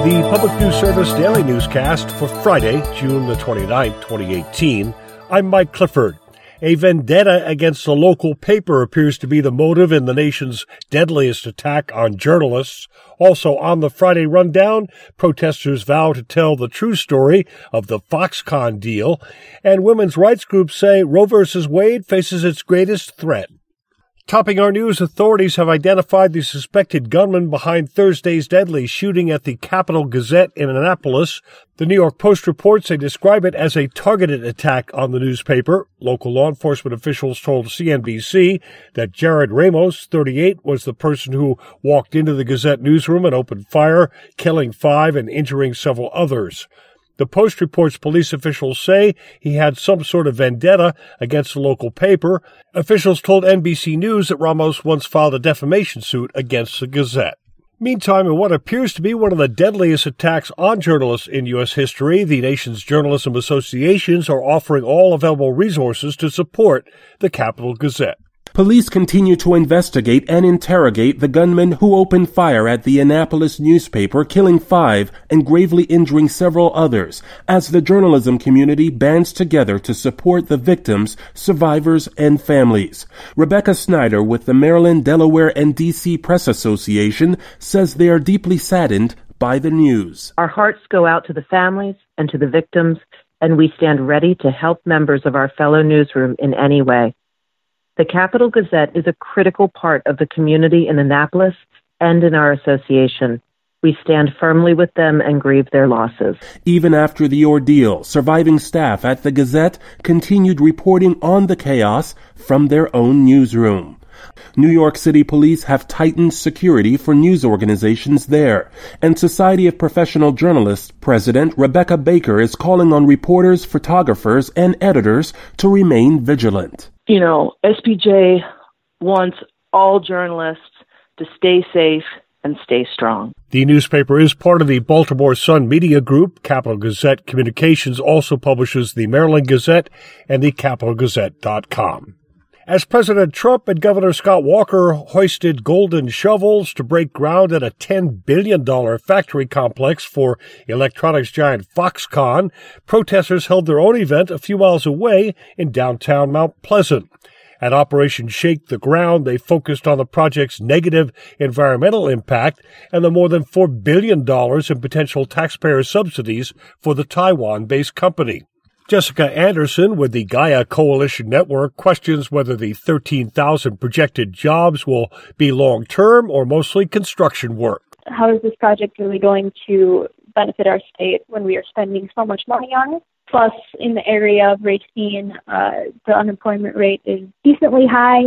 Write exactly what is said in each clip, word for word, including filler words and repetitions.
the Public News Service Daily Newscast for Friday, June the twenty-ninth, twenty eighteen. I'm Mike Clifford. A vendetta against a local paper appears to be the motive in the nation's deadliest attack on journalists. Also on the Friday rundown, protesters vow to tell the true story of the Foxconn deal, and women's rights groups say Roe versus Wade faces its greatest threat. Topping our news, authorities have identified the suspected gunman behind Thursday's deadly shooting at the Capital Gazette in Annapolis. The New York Post reports they describe it as a targeted attack on the newspaper. Local law enforcement officials told C N B C that Jared Ramos, thirty-eight, was the person who walked into the Gazette newsroom and opened fire, killing five and injuring several others. The Post reports police officials say he had some sort of vendetta against the local paper. Officials told N B C News that Ramos once filed a defamation suit against the Gazette. Meantime, in what appears to be one of the deadliest attacks on journalists in U S history, the nation's journalism associations are offering all available resources to support the Capital Gazette. Police continue to investigate and interrogate the gunman who opened fire at the Annapolis newspaper, killing five and gravely injuring several others, as the journalism community bands together to support the victims, survivors, and families. Rebecca Snyder with the Maryland, Delaware, and D C Press Association says they are deeply saddened by the news. Our hearts go out to the families and to the victims, and we stand ready to help members of our fellow newsroom in any way. The Capital Gazette is a critical part of the community in Annapolis and in our association. We stand firmly with them and grieve their losses. Even after the ordeal, surviving staff at the Gazette continued reporting on the chaos from their own newsroom. New York City police have tightened security for news organizations there, and Society of Professional Journalists President Rebecca Baker is calling on reporters, photographers, and editors to remain vigilant. You know, S P J wants all journalists to stay safe and stay strong. The newspaper is part of the Baltimore Sun Media Group. Capital Gazette Communications also publishes the Maryland Gazette and the capital gazette dot com. As President Trump and Governor Scott Walker hoisted golden shovels to break ground at a ten billion dollars factory complex for electronics giant Foxconn, protesters held their own event a few miles away in downtown Mount Pleasant. At Operation Shake the Ground, they focused on the project's negative environmental impact and the more than four billion dollars in potential taxpayer subsidies for the Taiwan-based company. Jessica Anderson with the Gaia Coalition Network questions whether the thirteen thousand projected jobs will be long-term or mostly construction work. How is this project really going to benefit our state when we are spending so much money on it? Plus, in the area of Racine, uh, the unemployment rate is decently high,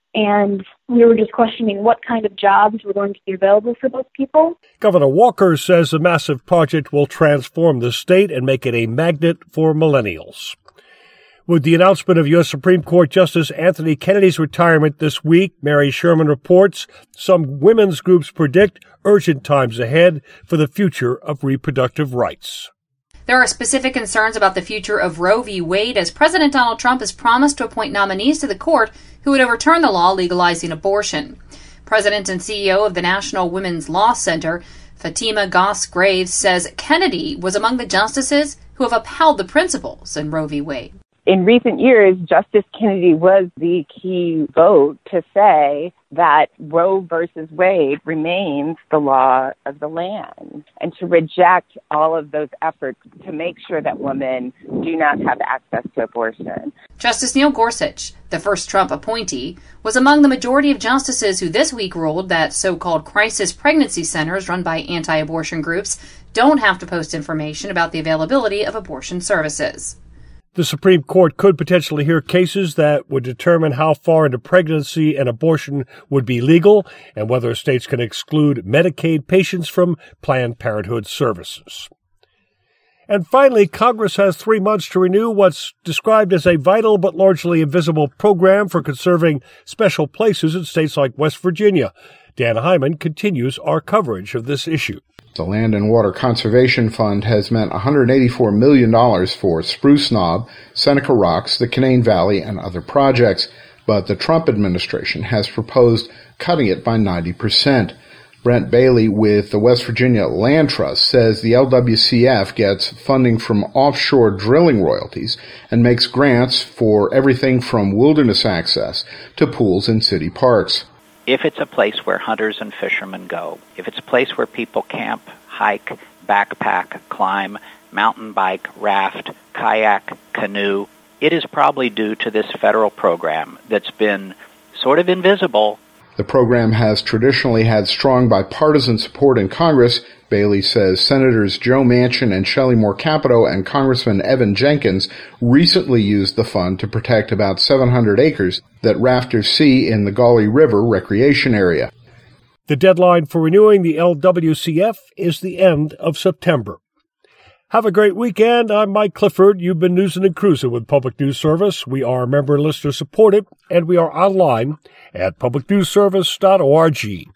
and we were just questioning what kind of jobs were going to be available for those people. Governor Walker says the massive project will transform the state and make it a magnet for millennials. With the announcement of U S Supreme Court Justice Anthony Kennedy's retirement this week, Mary Sherman reports some women's groups predict urgent times ahead for the future of reproductive rights. There are specific concerns about the future of Roe v. Wade as President Donald Trump has promised to appoint nominees to the court who would overturn the law legalizing abortion. President and C E O of the National Women's Law Center, Fatima Goss Graves, says Kennedy was among the justices who have upheld the principles in Roe v. Wade. In recent years, Justice Kennedy was the key vote to say that Roe versus Wade remains the law of the land, and to reject all of those efforts to make sure that women do not have access to abortion. Justice Neil Gorsuch, the first Trump appointee, was among the majority of justices who this week ruled that so-called crisis pregnancy centers run by anti-abortion groups don't have to post information about the availability of abortion services. The Supreme Court could potentially hear cases that would determine how far into pregnancy an abortion would be legal and whether states can exclude Medicaid patients from Planned Parenthood services. And finally, Congress has three months to renew what's described as a vital but largely invisible program for conserving special places in states like West Virginia. Dan Hyman continues our coverage of this issue. The Land and Water Conservation Fund has meant one hundred eighty-four million dollars for Spruce Knob, Seneca Rocks, the Canaan Valley, and other projects, but the Trump administration has proposed cutting it by ninety percent. Brent Bailey with the West Virginia Land Trust says the L W C F gets funding from offshore drilling royalties and makes grants for everything from wilderness access to pools in city parks. If it's a place where hunters and fishermen go, if it's a place where people camp, hike, backpack, climb, mountain bike, raft, kayak, canoe, it is probably due to this federal program that's been sort of invisible. The program has traditionally had strong bipartisan support in Congress. Bailey says Senators Joe Manchin and Shelley Moore Capito and Congressman Evan Jenkins recently used the fund to protect about seven hundred acres that rafters see in the Gauley River recreation area. The deadline for renewing the L W C F is the end of September. Have a great weekend. I'm Mike Clifford. You've been Newsin' and Cruisin' with Public News Service. We are member and listener supported, and we are online at public news service dot org.